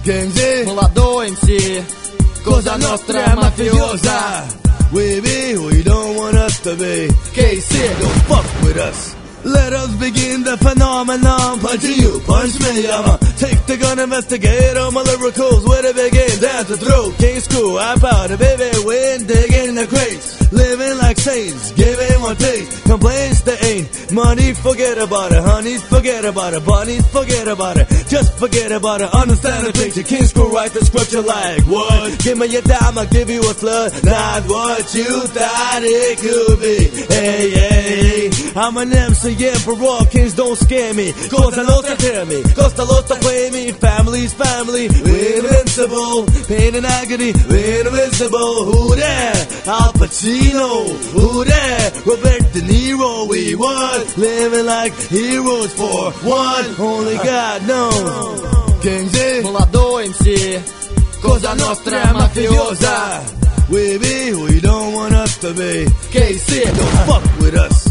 Kenzie, молодой МС, Cosa Nostra Mafiosa. We be who you don't want us to be. KC, Don't fuck with us. Let us begin the phenomenon. Punch you, punch me, I'ma take the gun, investigate all my lyricals. Where to begin? Down to throat, King School, I'm powder, baby, win, digging the crates. Living like saints, giving one taste. Complaints there ain't money, forget about it. Honeys, forget about it. Bunnies, forget about it. Just forget about it. Understand the picture. King School write the scripture like what? Give me your dime, I'll give you a flood. Not what you thought it could be. Hey, hey, hey. I'm an MC, emperor. Kings don't scare me. Cosa Nostra tear me. Costa Losta play me. Family's family. We're invincible. Pain and agony. We're invincible. Who there? Al Pacino. Who there? Robert De Niro. We was living like heroes for one. Only God knows. Kenzie, молодой МС, Cosa Nostra Mafiosa. We be who you don't want us to be. KC, Don't fuck with us.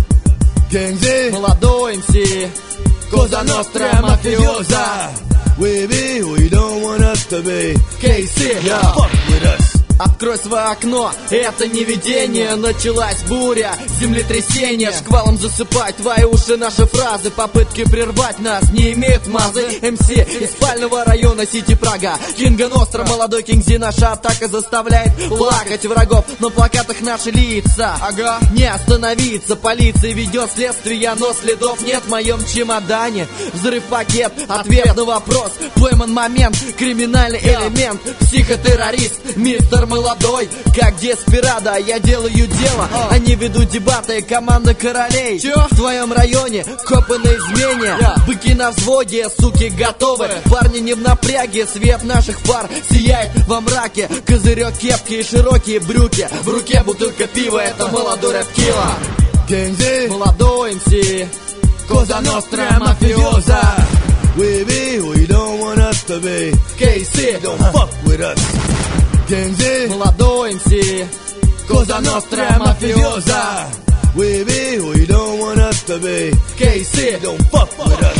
Kenzie, молодой МС, Cosa Nostra Mafiosa. We be who you don't want us to be. KC, Don't fuck with us. Открой свое окно, это не видение. Началась буря, землетрясение. Шквалом засыпай твои уши наши фразы. Попытки прервать нас не имеют мазы. МС из спального района Сити Прага. Кинга Ностра, молодой Кингзи. Наша атака заставляет плакать врагов. На плакатах наши лица, не остановиться. Полиция ведет следствие, но следов нет в моем чемодане. Взрыв пакет, ответ на вопрос. Пойман момент, криминальный элемент. Психотеррорист, мистер молодой, как Деспирадо. Я делаю дело, они ведут дебаты. Команда королей в твоем районе, копы на измене. Быки на взводе, суки готовы. Парни не в напряге, свет наших фар сияет во мраке. Козырек кепки и широкие брюки. В руке бутылка пива, это молодой рэп-килла. Kenzie, Молодой МС, Cosa Nostra Mafiosa. We be who you don't want us to be. KC, Don't fuck with us. Kenzie, молодой МС, Cosa Nostra Mafiosa. We be who you don't want us to be. KC, Don't fuck with us.